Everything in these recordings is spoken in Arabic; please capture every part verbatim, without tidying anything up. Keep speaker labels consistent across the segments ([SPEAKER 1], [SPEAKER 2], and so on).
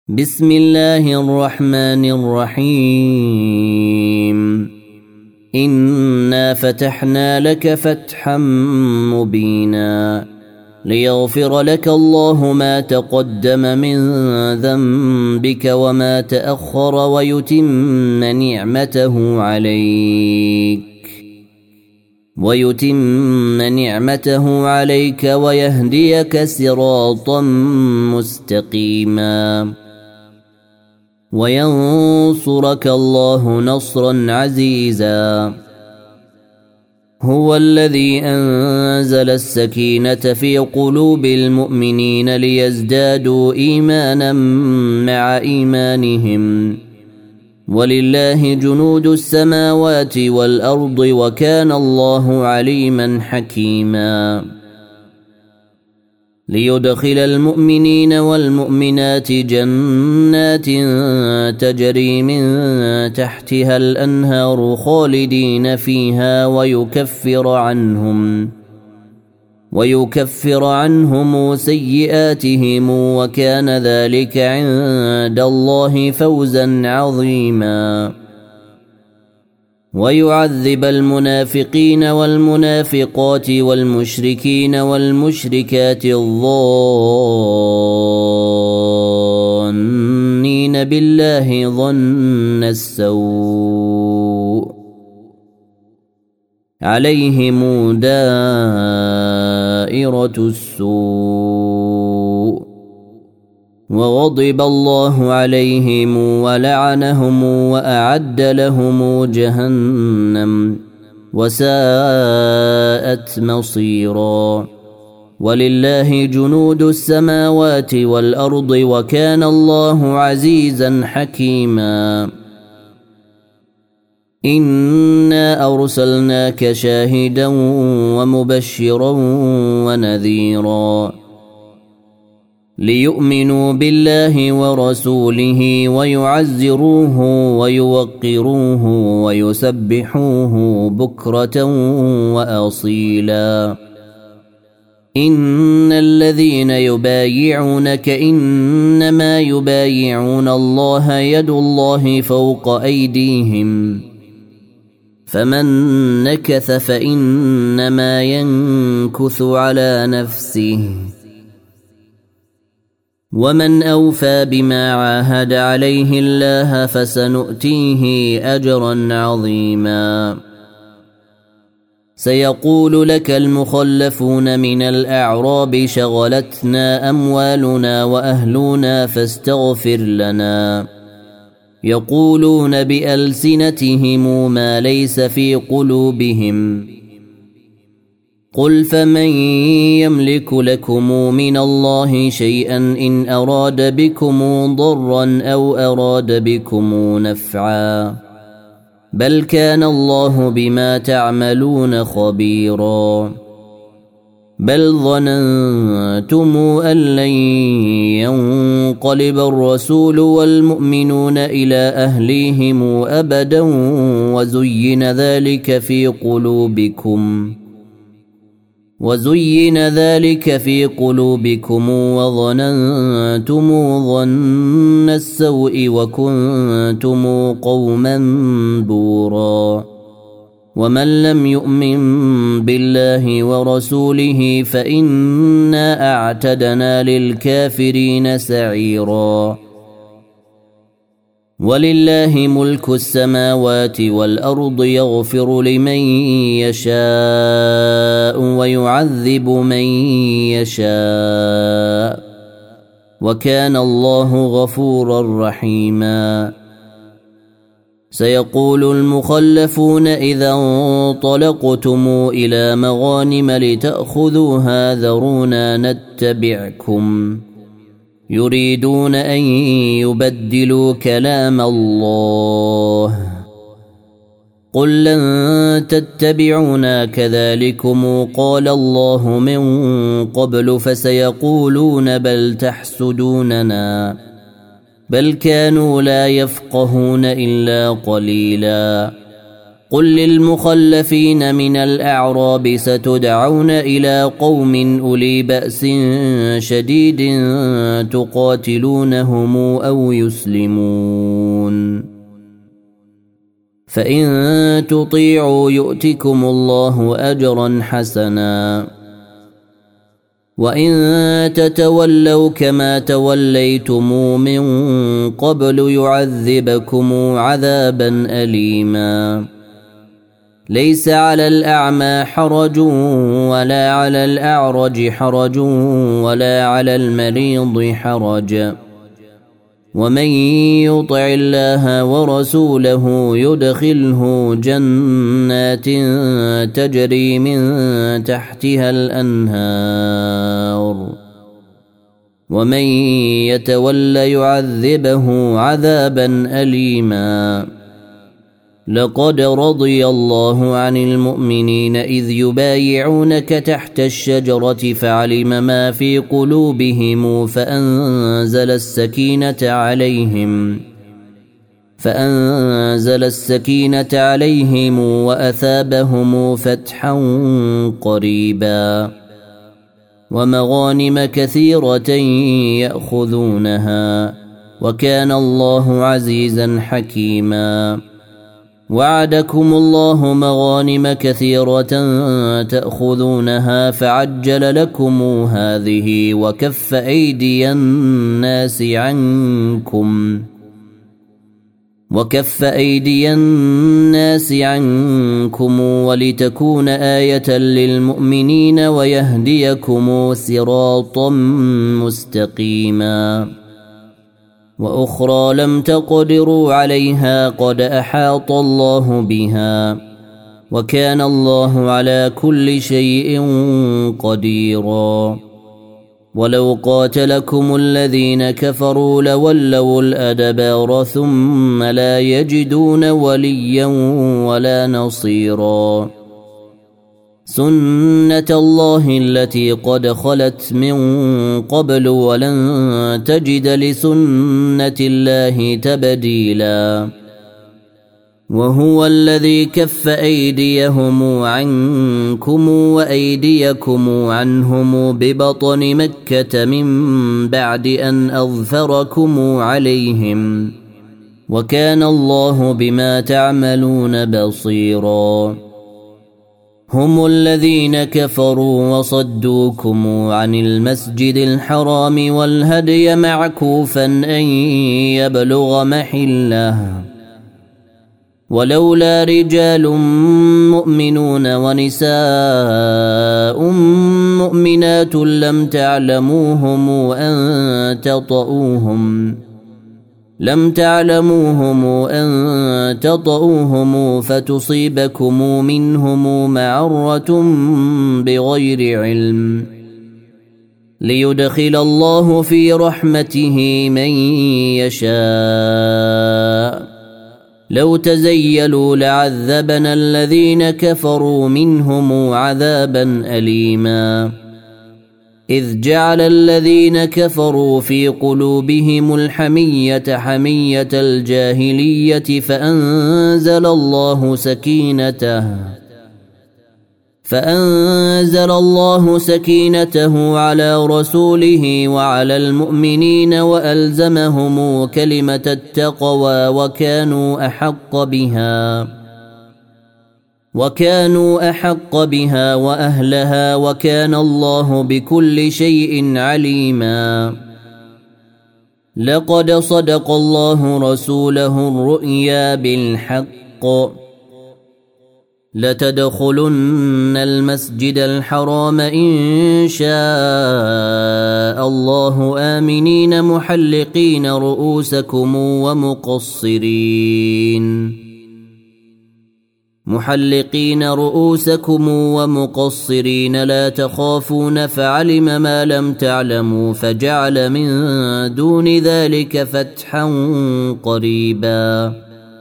[SPEAKER 1] بسم الله الرحمن الرحيم. إنا فتحنا لك فتحا مبينا ليغفر لك الله ما تقدم من ذنبك وما تأخر ويتم نعمته عليك ويتم نعمته عليك ويهديك صراطا مستقيما وينصرك الله نصرا عزيزا. هو الذي أنزل السكينة في قلوب المؤمنين ليزدادوا إيمانا مع إيمانهم ولله جنود السماوات والأرض وكان الله عليما حكيما. ليدخل المؤمنين والمؤمنات جنات تجري من تحتها الأنهار خالدين فيها ويكفر عنهم ويكفر عنهم سيئاتهم وكان ذلك عند الله فوزا عظيما. ويعذب المنافقين والمنافقات والمشركين والمشركات الظانين بالله ظن السوء عليهم دائرة السوء وغضب الله عليهم ولعنهم وأعد لهم جهنم وساءت مصيرا. ولله جنود السماوات والأرض وكان الله عزيزا حكيما. إنا أرسلناك شاهدا ومبشرا ونذيرا ليؤمنوا بالله ورسوله ويعزروه ويوقروه ويسبحوه بكرة وأصيلا. إن الذين يبايعونك إنما يبايعون الله يد الله فوق أيديهم فمن نكث فإنما ينكث على نفسه ومن أوفى بما عاهد عليه الله فسنؤتيه أجرا عظيما. سيقول لك المخلفون من الأعراب شغلتنا أموالنا وأهلنا فاستغفر لنا يقولون بألسنتهم ما ليس في قلوبهم قل فمن يملك لكم من الله شيئا إن أراد بكم ضرا أو أراد بكم نفعا بل كان الله بما تعملون خبيرا. بل ظننتم أن لن ينقلب الرسول والمؤمنون إلى أهليهم أبدا وزين ذلك في قلوبكم وزين ذلك في قلوبكم وظننتم ظن السوء وكنتم قوما بورا. ومن لم يؤمن بالله ورسوله فإنا أعتدنا للكافرين سعيرا. ولله ملك السماوات والأرض يغفر لمن يشاء ويعذب من يشاء وكان الله غفورا رحيما. سيقول المخلفون إذا انطلقتم إلى مغانم لتأخذوها ذرونا نتبعكم يريدون أن يبدلوا كلام الله قل لن تتبعونا كذلكم قال الله من قبل فسيقولون بل تحسدوننا بل كانوا لا يفقهون إلا قليلا. قل للمخلفين من الأعراب ستدعون إلى قوم أولي بأس شديد تقاتلونهم أو يسلمون فإن تطيعوا يؤتكم الله أجرا حسنا وإن تتولوا كما توليتم من قبل يعذبكم عذابا أليما ليس على الأعمى حرج ولا على الأعرج حرج ولا على المريض حرج ومن يطع الله ورسوله يدخله جنات تجري من تحتها الأنهار ومن يتول يعذبه عذابا أليما لقد رضي الله عن المؤمنين إذ يبايعونك تحت الشجرة فعلم ما في قلوبهم فأنزل السكينة عليهم فأنزل السكينة عليهم وأثابهم فتحا قريبا ومغانم كثيرة يأخذونها وكان الله عزيزا حكيما وعدكم الله مغانم كثيرة تأخذونها فعجل لكم هذه وكف أيدي الناس عنكم وكف أيدي الناس عنكم ولتكون آية للمؤمنين ويهديكم صراطا مستقيما وأخرى لم تقدروا عليها قد أحاط الله بها وكان الله على كل شيء قديرا ولو قاتلكم الذين كفروا لولوا الأدبار ثم لا يجدون وليا ولا نصيرا سنة الله التي قد خلت من قبل ولن تجد لسنة الله تبديلا وهو الذي كف أيديهم عنكم وأيديكم عنهم ببطن مكة من بعد أن أظفركم عليهم وكان الله بما تعملون بصيرا هم الذين كفروا وصدوكم عن المسجد الحرام والهدي معكوفا أن يبلغ محله ولولا رجال مؤمنون ونساء مؤمنات لم تعلموهم أن تطؤوهم لم تعلموهم أن تطؤوهم فتصيبكم منهم معرة بغير علم ليدخل الله في رحمته من يشاء لو تزيلوا لعذبنا الذين كفروا منهم عذابا أليما إذ جعل الذين كفروا في قلوبهم الحمية حمية الجاهلية فأنزل الله سكينته فأنزل الله سكينته على رسوله وعلى المؤمنين وألزمهم كلمة التقوى وكانوا أحق بها وكانوا أحق بها وأهلها وكان الله بكل شيء عليما لقد صدق الله رسوله الرؤيا بالحق لتدخلن المسجد الحرام إن شاء الله آمنين محلقين رؤوسكم ومقصرين محلقين رؤوسكم ومقصرين لا تخافون فعلم ما لم تعلموا فجعل من دون ذلك فتحا قريبا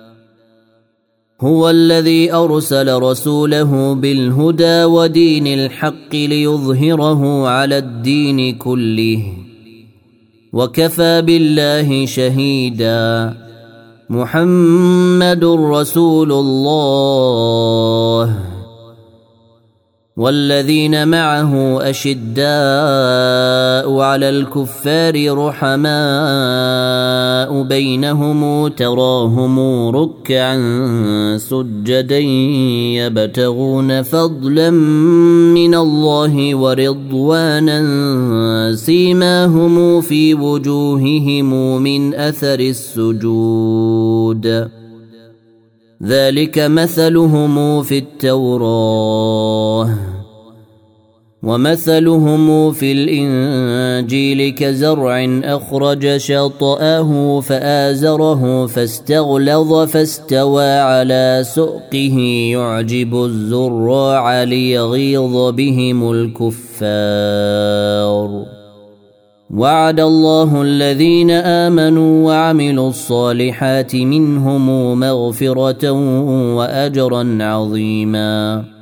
[SPEAKER 1] هو الذي أرسل رسوله بالهدى ودين الحق ليظهره على الدين كله وكفى بالله شهيدا محمد رسول الله والذين معه أشداء على الكفار رحماء بينهم تراهم ركعا سجدا يبتغون فضلا من الله ورضوانا سيماهم في وجوههم من أثر السجود ذلك مثلهم في التوراة ومثلهم في الإنجيل كزرع أخرج شطأه فآزره فاستغلظ فاستوى على سؤقه يعجب الزراع ليغيظ بهم الكفار وعد الله الذين آمنوا وعملوا الصالحات منهم مغفرة وأجرا عظيما